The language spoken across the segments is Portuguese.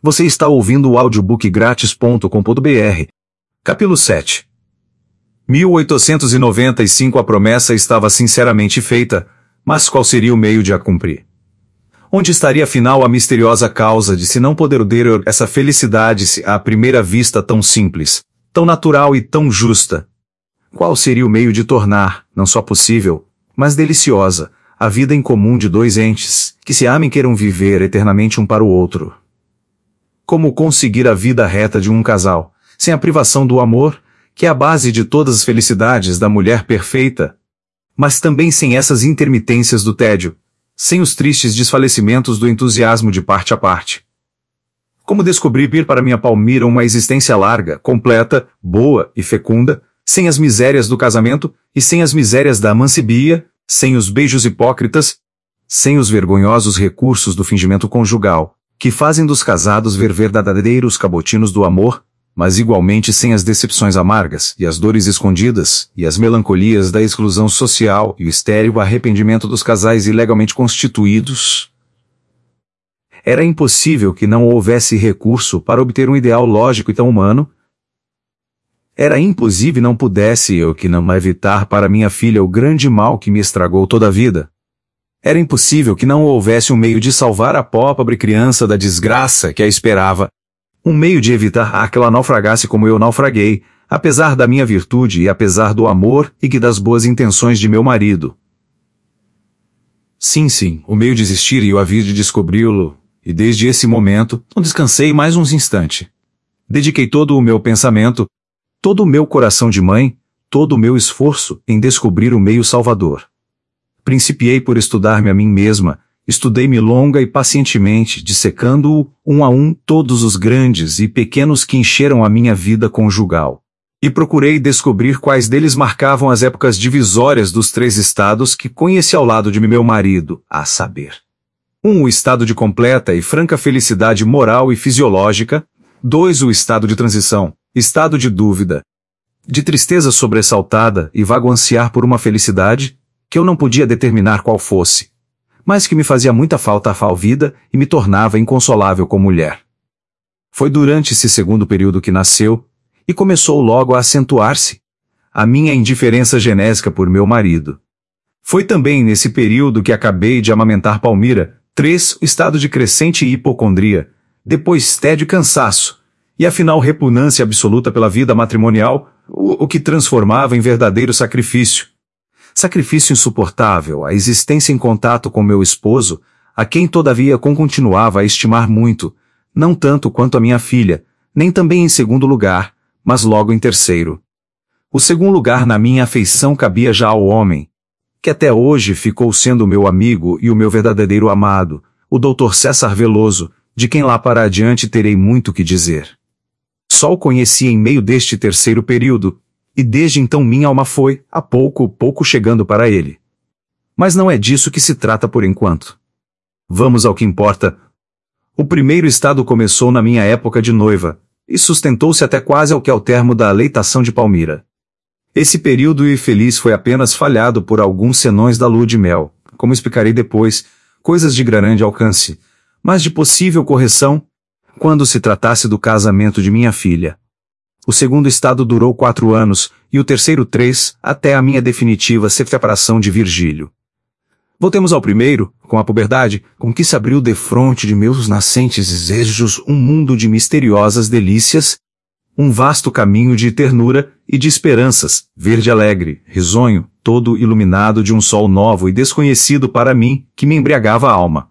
Você está ouvindo o audiobookgratis.com.br. Capítulo 7. 1895. A promessa estava sinceramente feita, mas qual seria o meio de a cumprir? Onde estaria afinal a misteriosa causa de se não poder ter essa felicidade se à primeira vista tão simples, tão natural e tão justa? Qual seria o meio de tornar, não só possível, mas deliciosa, a vida em comum de dois entes, que se amem e queiram viver eternamente um para o outro? Como conseguir a vida reta de um casal, sem a privação do amor, que é a base de todas as felicidades da mulher perfeita, mas também sem essas intermitências do tédio, sem os tristes desfalecimentos do entusiasmo de parte a parte? Como descobrir para minha Palmira uma existência larga, completa, boa e fecunda, sem as misérias do casamento e sem as misérias da amancebia, sem os beijos hipócritas, sem os vergonhosos recursos do fingimento conjugal, que fazem dos casados ver verdadeiros cabotinos do amor, mas igualmente sem as decepções amargas e as dores escondidas e as melancolias da exclusão social e o estéril arrependimento dos casais ilegalmente constituídos? Era impossível que não houvesse recurso para obter um ideal lógico e tão humano? Era impossível não pudesse eu que não evitar para minha filha o grande mal que me estragou toda a vida? Era impossível que não houvesse um meio de salvar a pobre criança da desgraça que a esperava, um meio de evitar que ela naufragasse como eu naufraguei, apesar da minha virtude e apesar do amor e das boas intenções de meu marido. Sim, o meio de existir e eu havia de descobri-lo, e desde esse momento não descansei mais uns instantes. Dediquei todo o meu pensamento, todo o meu coração de mãe, todo o meu esforço em descobrir o meio salvador. Principiei por estudar-me a mim mesma, estudei-me longa e pacientemente, dissecando-o, um a um, todos os grandes e pequenos que encheram a minha vida conjugal. E procurei descobrir quais deles marcavam as épocas divisórias dos três estados que conheci ao lado de meu marido, a saber: 1. O estado de completa e franca felicidade moral e fisiológica. 2. O estado de transição, estado de dúvida, de tristeza sobressaltada e vago ansiar por uma felicidade, que eu não podia determinar qual fosse, mas que me fazia muita falta à vida e me tornava inconsolável como mulher. Foi durante esse segundo período que nasceu, e começou logo a acentuar-se, a minha indiferença genésica por meu marido. Foi também nesse período que acabei de amamentar Palmira. 3. O estado de crescente hipocondria, depois tédio e cansaço, e afinal repugnância absoluta pela vida matrimonial, o que transformava em verdadeiro sacrifício. Sacrifício insuportável, a existência em contato com meu esposo, a quem todavia continuava a estimar muito, não tanto quanto a minha filha, nem também em segundo lugar, mas logo em terceiro. O segundo lugar na minha afeição cabia já ao homem, que até hoje ficou sendo o meu amigo e o meu verdadeiro amado, o Dr. César Veloso, de quem lá para adiante terei muito que dizer. Só o conheci em meio deste terceiro período, e desde então minha alma foi, a pouco chegando para ele. Mas não é disso que se trata por enquanto. Vamos ao que importa. O primeiro estado começou na minha época de noiva, e sustentou-se até quase ao termo da aleitação de Palmira. Esse período infeliz foi apenas falhado por alguns senões da lua de mel, como explicarei depois, coisas de grande alcance, mas de possível correção, quando se tratasse do casamento de minha filha. O segundo estado durou 4 anos, e o terceiro 3, até a minha definitiva separação de Virgílio. Voltemos ao primeiro, com a puberdade, com que se abriu defronte de meus nascentes desejos um mundo de misteriosas delícias, um vasto caminho de ternura e de esperanças, verde alegre, risonho, todo iluminado de um sol novo e desconhecido para mim, que me embriagava a alma.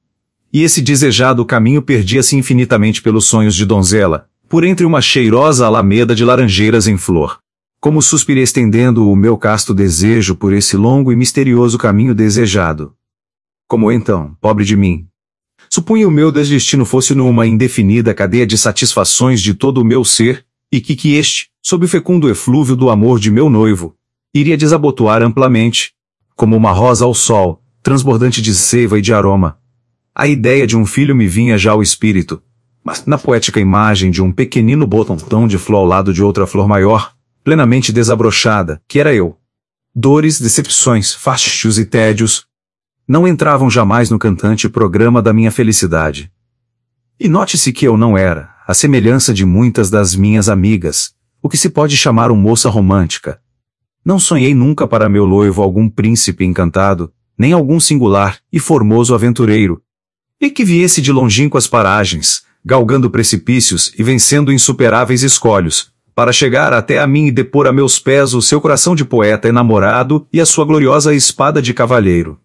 E esse desejado caminho perdia-se infinitamente pelos sonhos de donzela, por entre uma cheirosa alameda de laranjeiras em flor. Como suspirei estendendo o meu casto desejo por esse longo e misterioso caminho desejado. Como então, pobre de mim? Supunha o meu destino fosse numa indefinida cadeia de satisfações de todo o meu ser, e que este, sob o fecundo eflúvio do amor de meu noivo, iria desabotoar amplamente, como uma rosa ao sol, transbordante de seiva e de aroma. A ideia de um filho me vinha já ao espírito, mas na poética imagem de um pequenino botão de flor ao lado de outra flor maior, plenamente desabrochada, que era eu. Dores, decepções, fastígios e tédios não entravam jamais no cantante programa da minha felicidade. E note-se que eu não era, à semelhança de muitas das minhas amigas, o que se pode chamar uma moça romântica. Não sonhei nunca para meu noivo algum príncipe encantado, nem algum singular e formoso aventureiro, e que viesse de longínquas paragens, galgando precipícios e vencendo insuperáveis escolhos, para chegar até a mim e depor a meus pés o seu coração de poeta enamorado e a sua gloriosa espada de cavalheiro.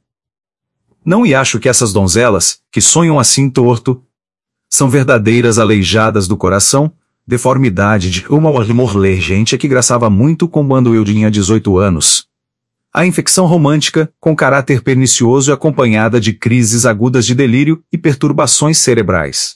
Não e acho que essas donzelas, que sonham assim torto, são verdadeiras aleijadas do coração, deformidade de uma morlegente que graçava muito quando eu tinha 18 anos. A infecção romântica, com caráter pernicioso e acompanhada de crises agudas de delírio e perturbações cerebrais.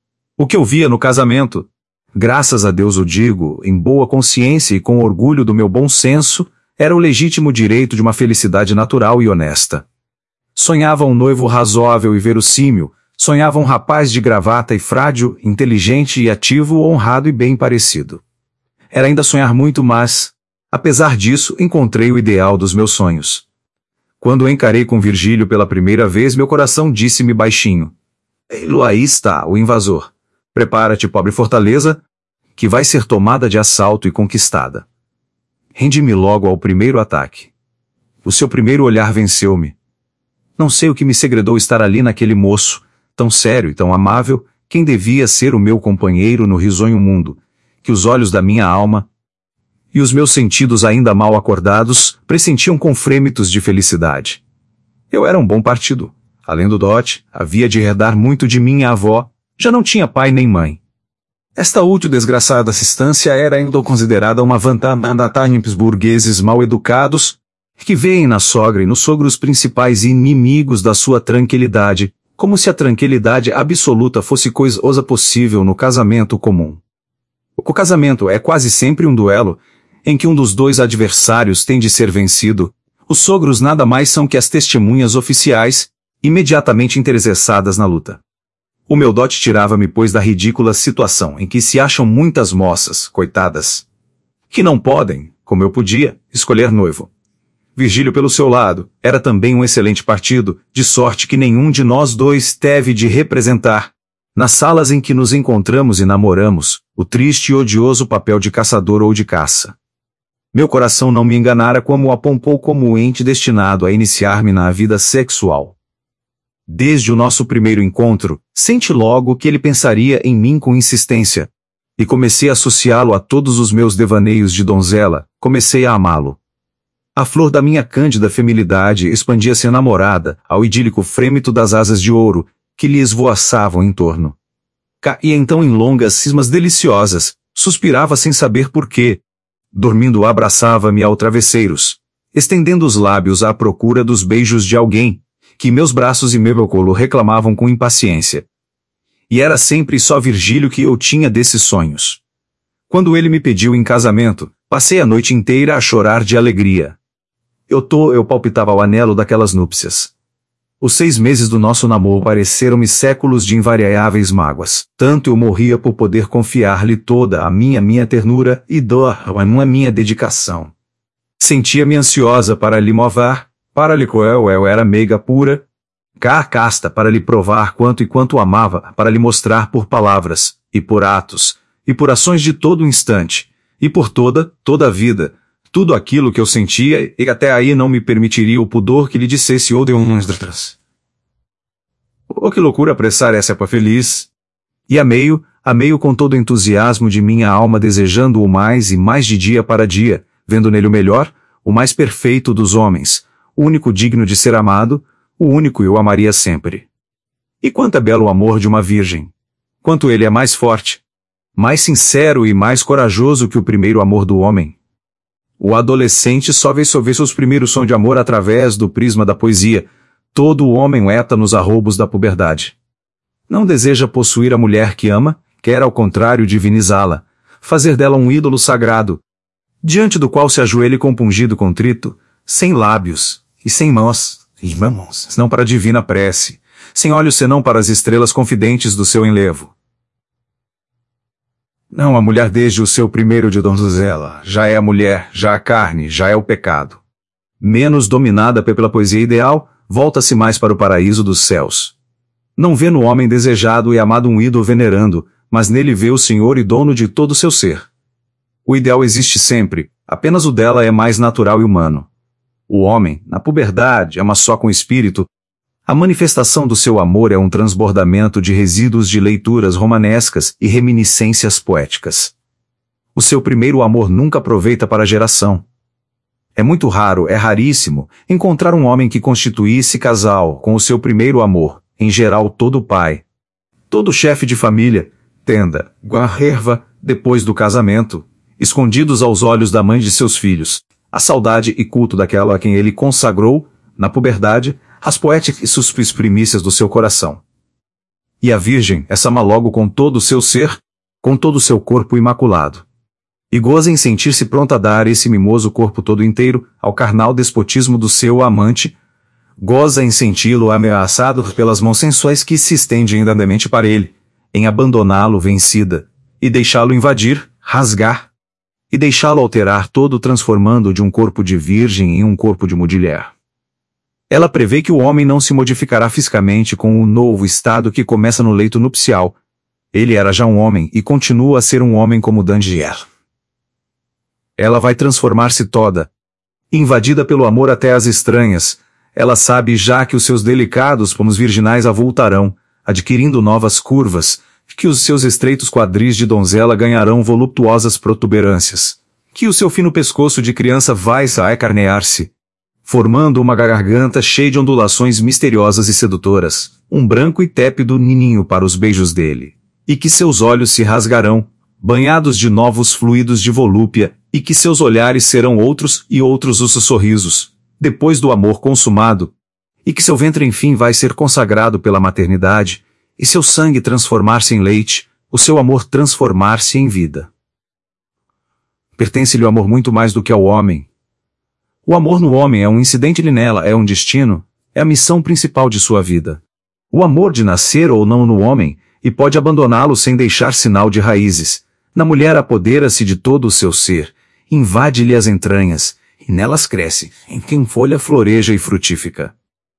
O que eu via no casamento, graças a Deus o digo, em boa consciência e com orgulho do meu bom senso, era o legítimo direito de uma felicidade natural e honesta. Sonhava um noivo razoável e verossímil, sonhava um rapaz de gravata e frágil, inteligente e ativo, honrado e bem parecido. Era ainda sonhar muito, mas, apesar disso, encontrei o ideal dos meus sonhos. Quando encarei com Virgílio pela primeira vez, meu coração disse-me baixinho: "Ei-lo, aí está, o invasor. Prepara-te, pobre fortaleza, que vai ser tomada de assalto e conquistada." Rendi-me logo ao primeiro ataque. O seu primeiro olhar venceu-me. Não sei o que me segredou estar ali naquele moço, tão sério e tão amável, quem devia ser o meu companheiro no risonho mundo, que os olhos da minha alma e os meus sentidos ainda mal acordados pressentiam com frêmitos de felicidade. Eu era um bom partido. Além do dote, havia de herdar muito de minha avó, já não tinha pai nem mãe. Esta útil desgraçada assistência era ainda considerada uma vantagem para os burgueses mal educados, que veem na sogra e no sogro os principais inimigos da sua tranquilidade, como se a tranquilidade absoluta fosse coisa possível no casamento comum. O casamento é quase sempre um duelo, em que um dos dois adversários tem de ser vencido. Os sogros nada mais são que as testemunhas oficiais, imediatamente interessadas na luta. O meu dote tirava-me, pois, da ridícula situação em que se acham muitas moças, coitadas, que não podem, como eu podia, escolher noivo. Virgílio, pelo seu lado, era também um excelente partido, de sorte que nenhum de nós dois teve de representar, nas salas em que nos encontramos e namoramos, o triste e odioso papel de caçador ou de caça. Meu coração não me enganara como o apompou como ente destinado a iniciar-me na vida sexual. Desde o nosso primeiro encontro, senti logo que ele pensaria em mim com insistência, e comecei a associá-lo a todos os meus devaneios de donzela, comecei a amá-lo. A flor da minha cândida feminilidade expandia-se enamorada ao idílico frêmito das asas de ouro, que lhe esvoaçavam em torno. Caía então em longas cismas deliciosas, suspirava sem saber por quê. Dormindo abraçava-me ao travesseiros, estendendo os lábios à procura dos beijos de alguém, que meus braços e meu colo reclamavam com impaciência. E era sempre só Virgílio que eu tinha desses sonhos. Quando ele me pediu em casamento, passei a noite inteira a chorar de alegria. Eu palpitava ao anelo daquelas núpcias. Os 6 meses do nosso namoro pareceram-me séculos de invariáveis mágoas. Tanto eu morria por poder confiar-lhe toda a minha ternura e a minha dedicação. Sentia-me ansiosa para lhe mover, para lhe eu era meiga pura, casta para lhe provar quanto e quanto amava, para lhe mostrar por palavras, e por atos, e por ações de todo o instante, e por toda a vida, tudo aquilo que eu sentia, e até aí não me permitiria o pudor que lhe dissesse ou de umas outras. Oh, que loucura apressar essa época feliz! E amei-o com todo o entusiasmo de minha alma, desejando-o mais e mais de dia para dia, vendo nele o melhor, o mais perfeito dos homens, o único digno de ser amado, o único eu amaria sempre. E quanto é belo o amor de uma virgem! Quanto ele é mais forte, mais sincero e mais corajoso que o primeiro amor do homem. O adolescente só vê seus primeiros sons de amor através do prisma da poesia. Todo o homem eta nos arroubos da puberdade. Não deseja possuir a mulher que ama, quer ao contrário divinizá-la, fazer dela um ídolo sagrado, diante do qual se ajoelhe compungido contrito, sem lábios e sem mãos, senão para a divina prece, sem olhos senão para as estrelas confidentes do seu enlevo. Não, a mulher desde o seu primeiro de donzela, já é a mulher, já a carne, já é o pecado. Menos dominada pela poesia ideal, volta-se mais para o paraíso dos céus. Não vê no homem desejado e amado um ídolo venerando, mas nele vê o Senhor e dono de todo o seu ser. O ideal existe sempre, apenas o dela é mais natural e humano. O homem, na puberdade, ama só com o espírito. A manifestação do seu amor é um transbordamento de resíduos de leituras romanescas e reminiscências poéticas. O seu primeiro amor nunca aproveita para a geração. É muito raro, é raríssimo, encontrar um homem que constituísse casal com o seu primeiro amor, em geral todo pai. Todo chefe de família, tenda, guarrerva, depois do casamento, escondidos aos olhos da mãe de seus filhos, a saudade e culto daquela a quem ele consagrou, na puberdade, as poéticas primícias do seu coração. E a Virgem essa ama logo com todo o seu ser, com todo o seu corpo imaculado. E goza em sentir-se pronta a dar esse mimoso corpo todo inteiro ao carnal despotismo do seu amante, goza em senti-lo ameaçado pelas mãos sensuais que se estendem indandemente para ele, em abandoná-lo vencida, e deixá-lo invadir, rasgar, e deixá-lo alterar todo transformando de um corpo de virgem em um corpo de mulher. Ela prevê que o homem não se modificará fisicamente com o novo estado que começa no leito nupcial. Ele era já um homem e continua a ser um homem como Dangier. Ela vai transformar-se toda. Invadida pelo amor até as estranhas, ela sabe já que os seus delicados pomos virginais avultarão, adquirindo novas curvas, que os seus estreitos quadris de donzela ganharão voluptuosas protuberâncias, que o seu fino pescoço de criança vai acarnear-se, formando uma garganta cheia de ondulações misteriosas e sedutoras, um branco e tépido nininho para os beijos dele, e que seus olhos se rasgarão, banhados de novos fluidos de volúpia, e que seus olhares serão outros e outros os sorrisos, depois do amor consumado, e que seu ventre enfim vai ser consagrado pela maternidade, e seu sangue transformar-se em leite, o seu amor transformar-se em vida. Pertence-lhe o amor muito mais do que ao homem. O amor no homem é um incidente nela, é um destino, é a missão principal de sua vida. O amor de nascer ou não no homem, e pode abandoná-lo sem deixar sinal de raízes. Na mulher apodera-se de todo o seu ser, invade-lhe as entranhas, e nelas cresce, em quem folha floreja e frutífica.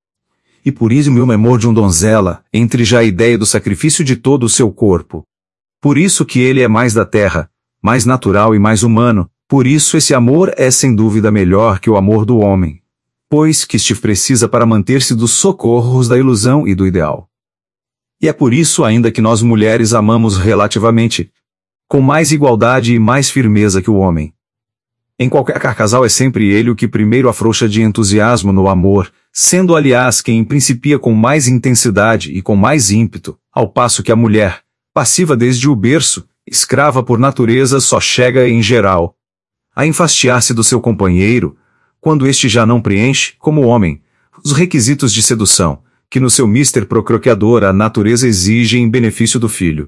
E por isso o meu amor de um donzela, entre já a ideia do sacrifício de todo o seu corpo. Por isso que ele é mais da terra, mais natural e mais humano, por isso esse amor é sem dúvida melhor que o amor do homem, pois que este precisa para manter-se dos socorros da ilusão e do ideal. E é por isso ainda que nós mulheres amamos relativamente, com mais igualdade e mais firmeza que o homem. Em qualquer casal é sempre ele o que primeiro afrouxa de entusiasmo no amor, sendo aliás quem principia com mais intensidade e com mais ímpeto, ao passo que a mulher, passiva desde o berço, escrava por natureza só chega em geral a enfastiar-se do seu companheiro, quando este já não preenche, como o homem, os requisitos de sedução, que no seu mister procreador a natureza exige em benefício do filho.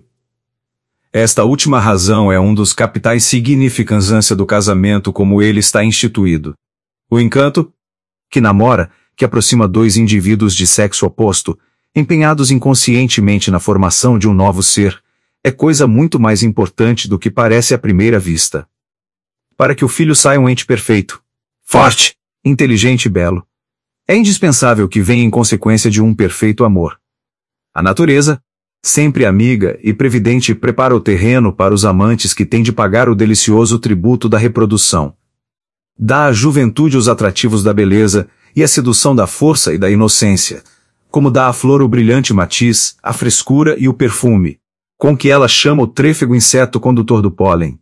Esta última razão é um dos capitais significância do casamento como ele está instituído. O encanto, que namora, que aproxima dois indivíduos de sexo oposto, empenhados inconscientemente na formação de um novo ser, é coisa muito mais importante do que parece à primeira vista. Para que o filho saia um ente perfeito, forte, inteligente e belo, é indispensável que venha em consequência de um perfeito amor. A natureza, sempre amiga e previdente, prepara o terreno para os amantes que têm de pagar o delicioso tributo da reprodução. Dá à juventude os atrativos da beleza e a sedução da força e da inocência, como dá à flor o brilhante matiz, a frescura e o perfume, com que ela chama o trêfego inseto condutor do pólen.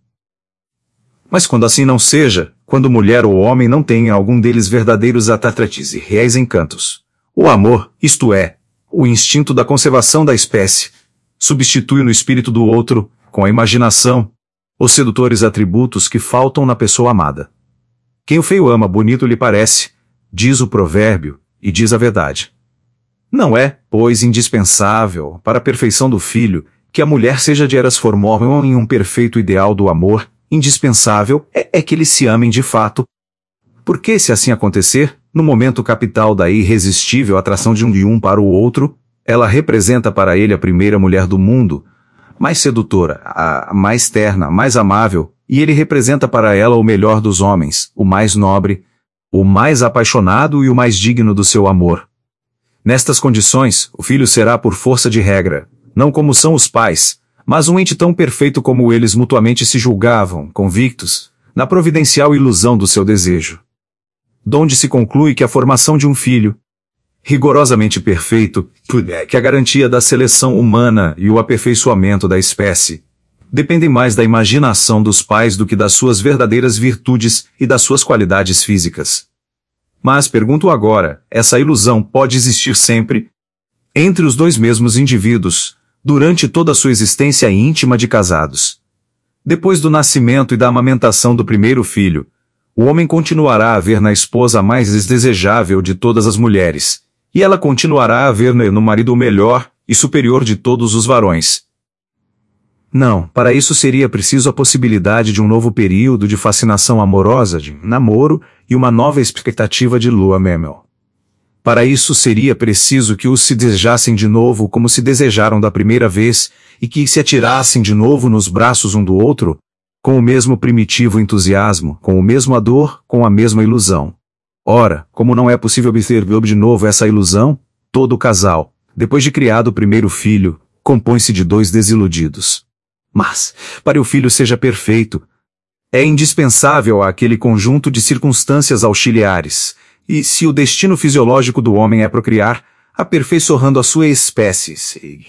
Mas quando assim não seja, quando mulher ou homem não tenha algum deles verdadeiros atrativos e reais encantos, o amor, isto é, o instinto da conservação da espécie, substitui no espírito do outro, com a imaginação, os sedutores atributos que faltam na pessoa amada. Quem o feio ama bonito lhe parece, diz o provérbio, e diz a verdade. Não é, pois, indispensável, para a perfeição do filho, que a mulher seja de eras formam em um perfeito ideal do amor, indispensável é que eles se amem de fato. Porque se assim acontecer, no momento capital da irresistível atração de um para o outro, ela representa para ele a primeira mulher do mundo, mais sedutora, a mais terna, mais amável, e ele representa para ela o melhor dos homens, o mais nobre, o mais apaixonado e o mais digno do seu amor. Nestas condições, o filho será por força de regra, não como são os pais, mas um ente tão perfeito como eles mutuamente se julgavam, convictos, na providencial ilusão do seu desejo. Donde se conclui que a formação de um filho, rigorosamente perfeito, que a garantia da seleção humana e o aperfeiçoamento da espécie, dependem mais da imaginação dos pais do que das suas verdadeiras virtudes e das suas qualidades físicas. Mas pergunto agora, essa ilusão pode existir sempre? Entre os dois mesmos indivíduos, durante toda a sua existência íntima de casados. Depois do nascimento e da amamentação do primeiro filho, o homem continuará a ver na esposa a mais desdesejável de todas as mulheres, e ela continuará a ver no marido o melhor e superior de todos os varões. Não, para isso seria preciso a possibilidade de um novo período de fascinação amorosa, de namoro e uma nova expectativa de lua memel. Para isso seria preciso que os se desejassem de novo como se desejaram da primeira vez e que se atirassem de novo nos braços um do outro, com o mesmo primitivo entusiasmo, com o mesmo ardor, com a mesma ilusão. Ora, como não é possível obter de novo essa ilusão, todo o casal, depois de criado o primeiro filho, compõe-se de dois desiludidos. Mas, para que o filho seja perfeito, é indispensável aquele conjunto de circunstâncias auxiliares, e se o destino fisiológico do homem é procriar, aperfeiçoando a sua espécie,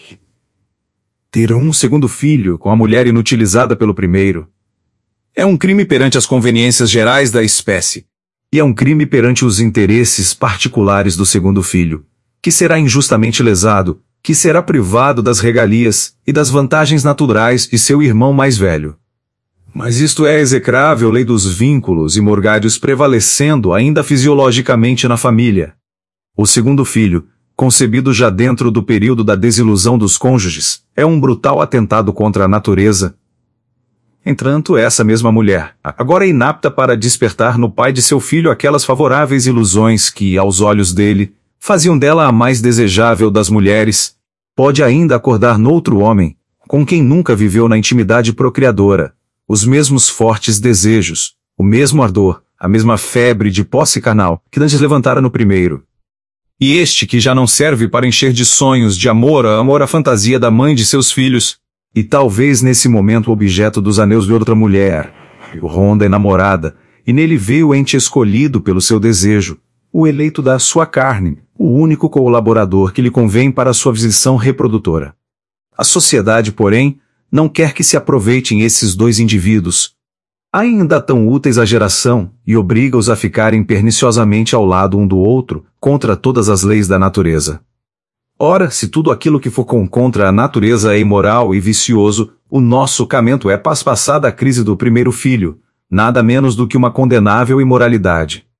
ter um segundo filho com a mulher inutilizada pelo primeiro, é um crime perante as conveniências gerais da espécie, e é um crime perante os interesses particulares do segundo filho, que será injustamente lesado, que será privado das regalias e das vantagens naturais de seu irmão mais velho. Mas isto é a execrável lei dos vínculos e morgários prevalecendo ainda fisiologicamente na família. O segundo filho, concebido já dentro do período da desilusão dos cônjuges, é um brutal atentado contra a natureza. Entretanto, essa mesma mulher, agora inapta para despertar no pai de seu filho aquelas favoráveis ilusões que, aos olhos dele, faziam dela a mais desejável das mulheres, pode ainda acordar noutro homem, com quem nunca viveu na intimidade procriadora, os mesmos fortes desejos, o mesmo ardor, a mesma febre de posse carnal que antes levantara no primeiro. E este que já não serve para encher de sonhos de amor a fantasia da mãe de seus filhos, e talvez nesse momento o objeto dos aneus de outra mulher, o ronda enamorada, e nele veio o ente escolhido pelo seu desejo, o eleito da sua carne, o único colaborador que lhe convém para a sua visição reprodutora. A sociedade, porém, não quer que se aproveitem esses dois indivíduos, ainda tão úteis à geração, e obriga-os a ficarem perniciosamente ao lado um do outro, contra todas as leis da natureza. Ora, se tudo aquilo que for contra a natureza é imoral e vicioso, o nosso camento é passada a crise do primeiro filho, nada menos do que uma condenável imoralidade.